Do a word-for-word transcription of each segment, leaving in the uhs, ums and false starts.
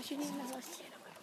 všichni na hlas.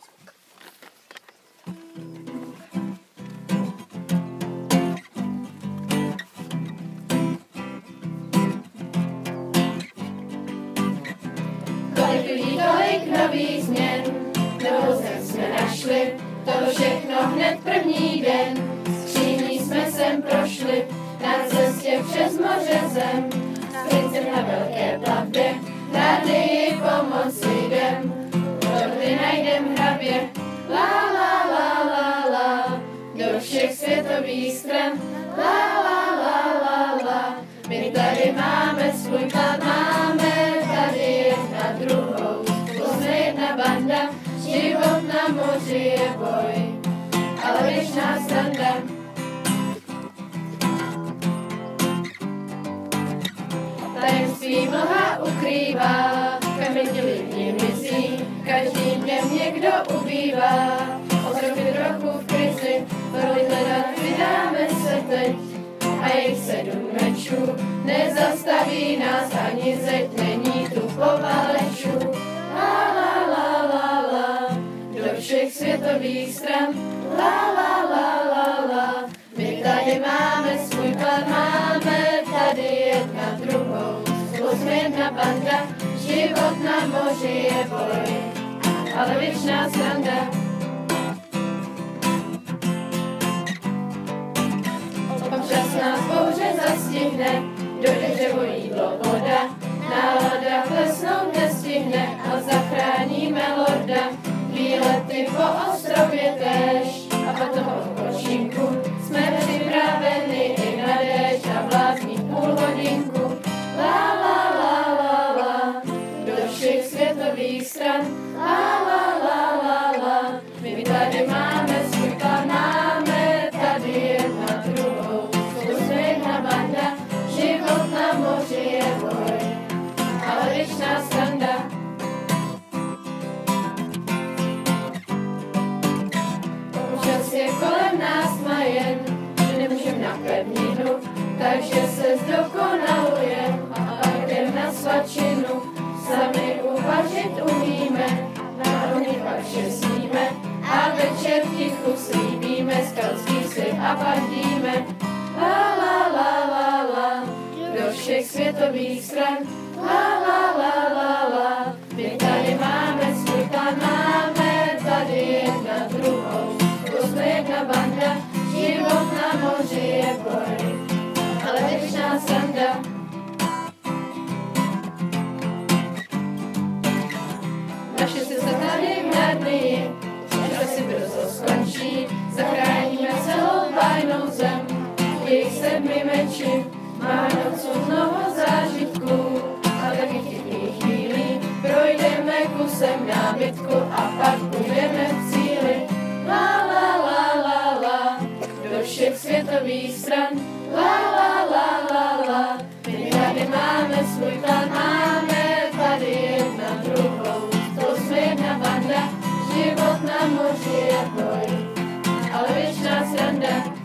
Kolik lidí, tolik nových změn, novou zem jsme našli, to všechno hned první den. Skříní jsme sem prošli, na cestě přes moře zem, s princem na velké plavbě, raději pomoci jdem. Dohody najdem hrabě, la la la la la, do všech světových stran, la la la la la. My tady máme svůj plán, máme tady jedna druhou, jsme jedna banda, život na moři je boj, ale věčná sranda. Tajemství mlha ukrývá, kamení lidi mizí, každým dnem někdo ubývá. Ostrovy trochu v krizi, roli hledat vydáme se teď. A jejich sedm mečů nezastaví nás ani zeď, není tu povalečů. La la la la la, do všech světových stran, la la la la la. My tady máme svůj plán, máme tady jedna druhou, spolu jsme jedna banda, život na moři je boj, ale věčná sranda. Občas nás bouře zastihne, dojde dřevo, jídlo, voda, nálada klesnout nestihne a zachráníme lorda. Výlety po ostrově též a potom odpočinku, jsme připraveni i na déšť a blázní půl hodinku. La la la la la, do všech světových stran, la la la la la. My tady máme svůj plán, máme tady jedna druhou, spolu jsme jedna banda, život na moři je boj, ale věčná sranda. Občas je kolem nás majen, že nemůžem na pevninu, takže se zdokonaluje a pak jdem na svačinu. Sami uvažit umíme, na ohni pak šestíme a večer tichu slíbíme, skalský slib a padíme. La la la la la, do všech světových stran, la la la la la. My tady máme svůj plán, máme tady jedna druhou, spolu jsme jedna banda, život na moři je boj, ale věčná sranda. Naše cesta tady v dny, až asi brzo skončí, zachráníme celou bájnou zem. Jejich sedmi meči má nocu mnoho zážitků, a taky chybných chvílí projdeme kusem nábytku a pak budeme v cíli. La la la la la, do všech světových stran, la la la la la. My tady máme svůj plán, máme tady jedna druhou, spolu jsme jedna banda, život na moři je boj, ale věčná sranda.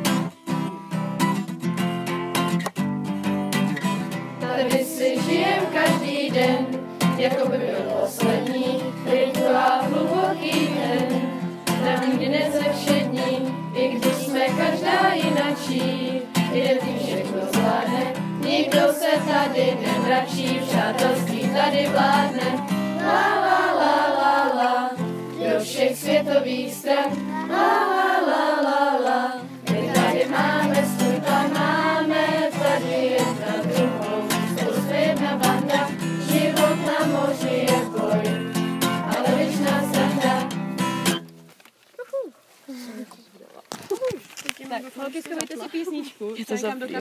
Tady si žijem každý den, jako by byl poslední, rituál hluboký den. Nám nikdy nezevšední, i když jsme každá jinačí, jeden tým všechno zvládne, nikdo se tady nemračí, přátelství tady vládne. La la la la la, do všech světových stran, la la la la la. My tady máme svůj plán, máme tady jedna druhou, spolu jsme jedna banda, život na moři je boj, ale věčná sranda. Tak, holky, zkoumejte si písničku. Je to za